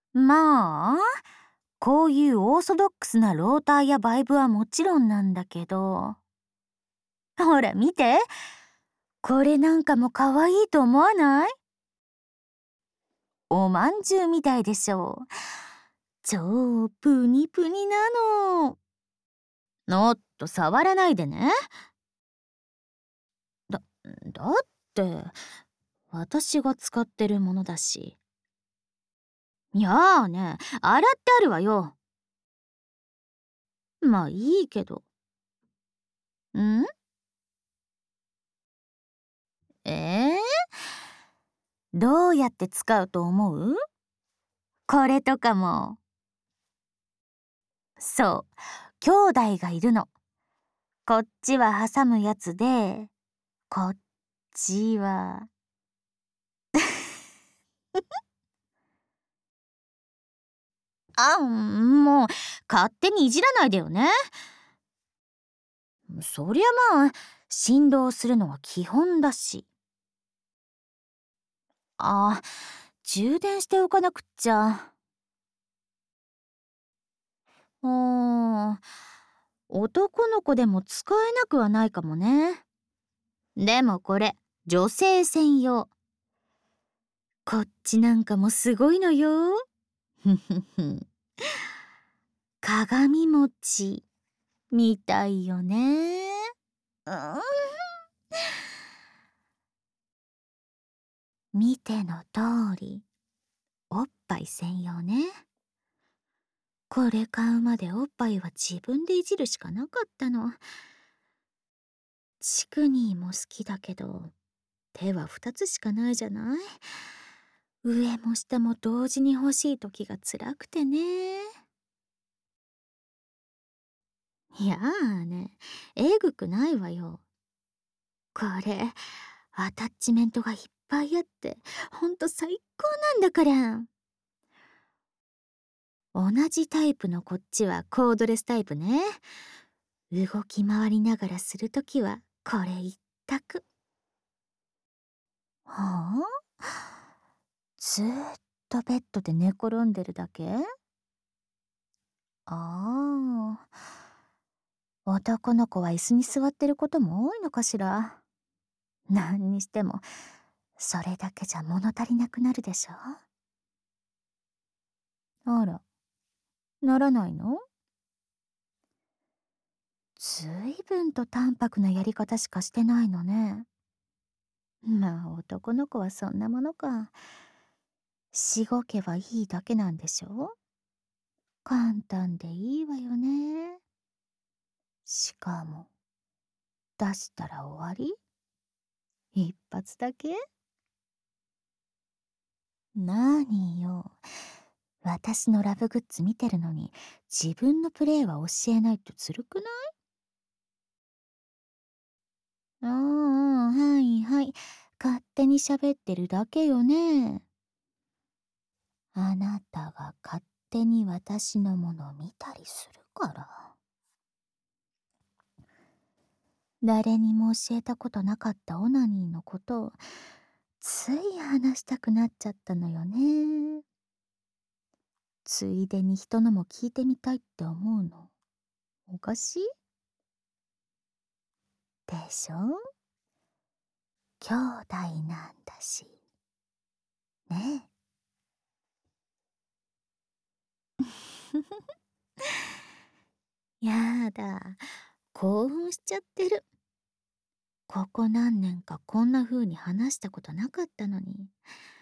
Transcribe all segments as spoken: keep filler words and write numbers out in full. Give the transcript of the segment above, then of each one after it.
まあ、こういうオーソドックスなローターやバイブはもちろんなんだけど。ほら見て。これなんかも可愛いと思わない？おまんじゅうみたいでしょ。超プニプニなの。おっと、触らないでね。だ、だって、私が使ってるものだし。いやーね、洗ってあるわよ。まあいいけど。ん？えー、どうやって使うと思う？これとかも。そう、兄弟がいるの。こっちは挟むやつで、こっちは。あ、もう、勝手にいじらないでよね。そりゃまあ、振動するのは基本だし。あ、充電しておかなくっちゃ。うーん、男の子でも使えなくはないかもね。でもこれ、女性専用。こっちなんかもすごいのよ。ふふふ。鏡餅みたいよね。うん、見ての通り、おっぱい専用ね。これ買うまでおっぱいは自分でいじるしかなかったの。チクニーも好きだけど、手は二つしかないじゃない。上も下も同時に欲しい時が辛くてね。いやーね、えぐくないわよ。これ、アタッチメントがいっぱいあって、ほんと最高なんだから。同じタイプのこっちはコードレスタイプね。動き回りながらするときはこれ一択。はあ？ずーっとベッドで寝転んでるだけ？ああ、男の子は椅子に座ってることも多いのかしら。何にしても、それだけじゃ物足りなくなるでしょ。あら、ならないの？ずいぶんと淡白なやり方しかしてないのね。まあ男の子はそんなものか。しごけばいいだけなんでしょ？簡単でいいわよね。しかも、出したら終わり？一発だけ？なによ。私のラブグッズ見てるのに、自分のプレイは教えないとずるくない？ああ、はいはい。勝手に喋ってるだけよね。あなたが勝手に私のもの見たりするから。誰にも教えたことなかったオナニーのことを、つい話したくなっちゃったのよね。ついでに人のも聞いてみたいって思うの。おかしいでしょ？兄弟なんだし。ねえ。やだ。興奮しちゃってる。ここ何年かこんな風に話したことなかったのに。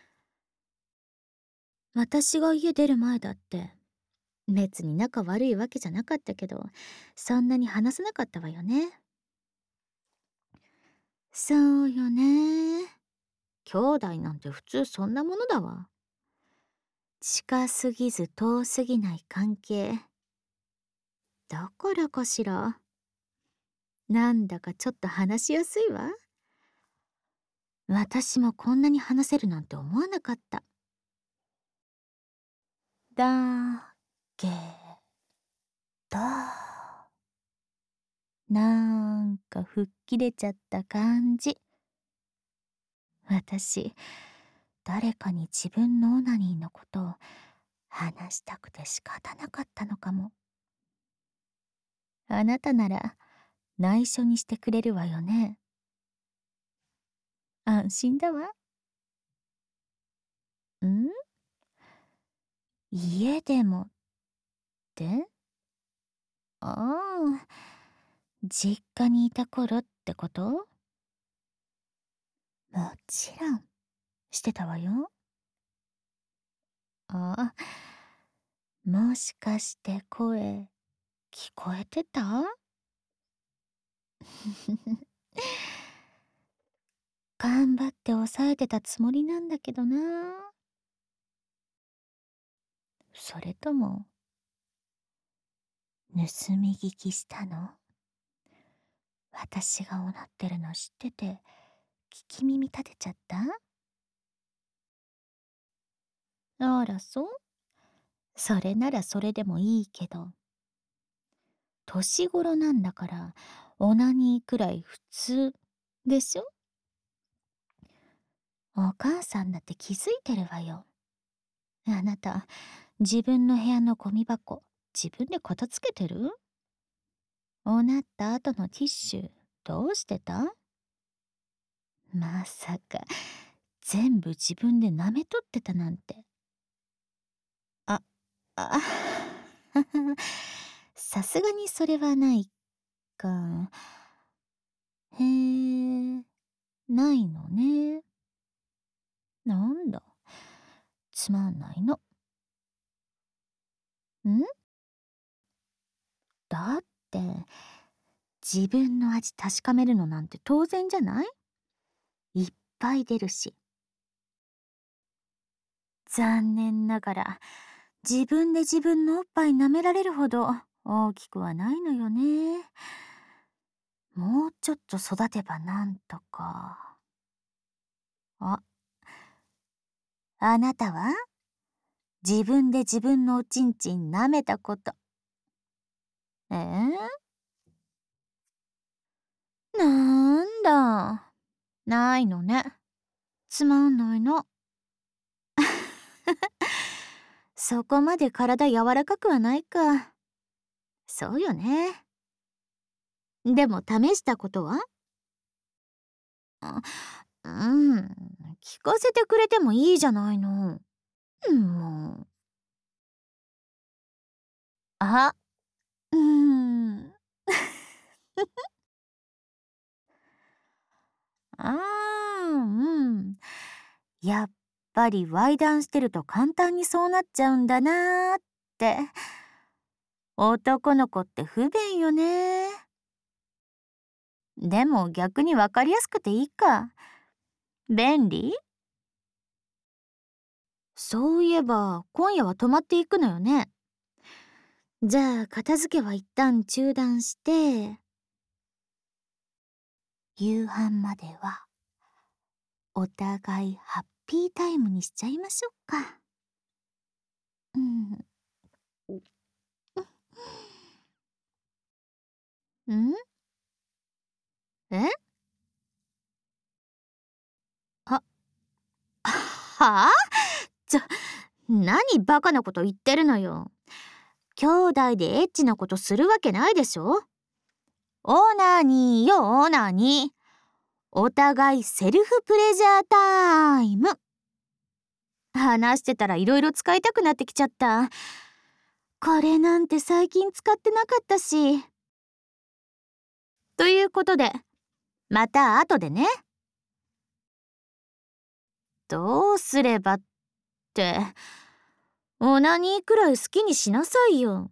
私が家出る前だって、別に仲悪いわけじゃなかったけど、そんなに話せなかったわよね。そうよね。兄弟なんて普通そんなものだわ。近すぎず遠すぎない関係。だからかしら。なんだかちょっと話しやすいわ。私もこんなに話せるなんて思わなかった。だけど、なんか吹っ切れちゃった感じ。私、誰かに自分のオナニーのことを話したくて仕方なかったのかも。あなたなら内緒にしてくれるわよね。安心だわ。ん？家でもって？ああ、実家にいた頃ってこと？もちろん、してたわよ。ああ、もしかして声、聞こえてた？頑張って抑えてたつもりなんだけどな。それとも、盗み聞きしたの？私がおなってるの知ってて、聞き耳立てちゃった？あら、そう？それならそれでもいいけど、年頃なんだから、オナニーくらい普通でしょ？お母さんだって気づいてるわよ。あなた、自分の部屋のゴミ箱、自分で片付けてる？おなった後のティッシュ、どうしてた？まさか、全部自分で舐めとってたなんて。あ、あ、さすがにそれはないか。へえ、ないのね。なんだ、つまんないの。ん？だって、自分の味確かめるのなんて当然じゃない？いっぱい出るし。残念ながら、自分で自分のおっぱい舐められるほど大きくはないのよね。もうちょっと育てばなんとか。あ、あなたは自分で自分のおちんちん舐めたこと。えー、なんだ。ないのね。つまんないの。そこまで体柔らかくはないか。そうよね。でも試したことは？あ、うん、聞かせてくれてもいいじゃないの。うん、もう。あ、うーん。ああ、うん。やっぱりワイダンしてると簡単にそうなっちゃうんだなーって。男の子って不便よね。でも逆にわかりやすくていいか。便利？そういえば今夜は泊まっていくのよね。じゃあ片付けは一旦中断して、夕飯まではお互いハッピータイムにしちゃいましょうか。うん。ん？え？は、はあ？ちょ、何バカなこと言ってるのよ。兄弟でエッチなことするわけないでしょ。オーナーにーよ、オーナーにー。お互いセルフプレジャータイム。話してたらいろいろ使いたくなってきちゃった。これなんて最近使ってなかったし。ということで、また後でね。どうすればって、オナニーくらい好きにしなさいよ。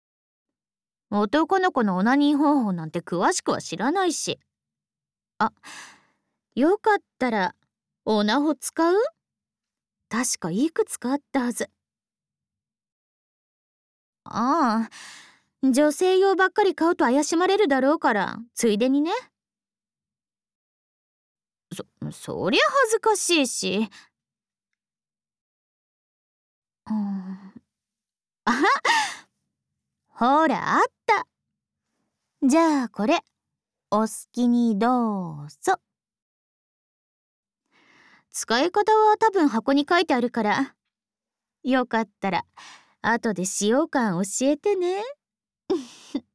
男の子のオナニー方法なんて詳しくは知らないし。あ、よかったら、オナホ使う？確かいくつかあったはず。ああ、女性用ばっかり買うと怪しまれるだろうから、ついでにね。そ、そりゃ恥ずかしいし。うん、あは、ほら、あった。じゃあこれ、お好きにどうぞ。使い方は多分箱に書いてあるから、 よかったら後で使用感教えてね。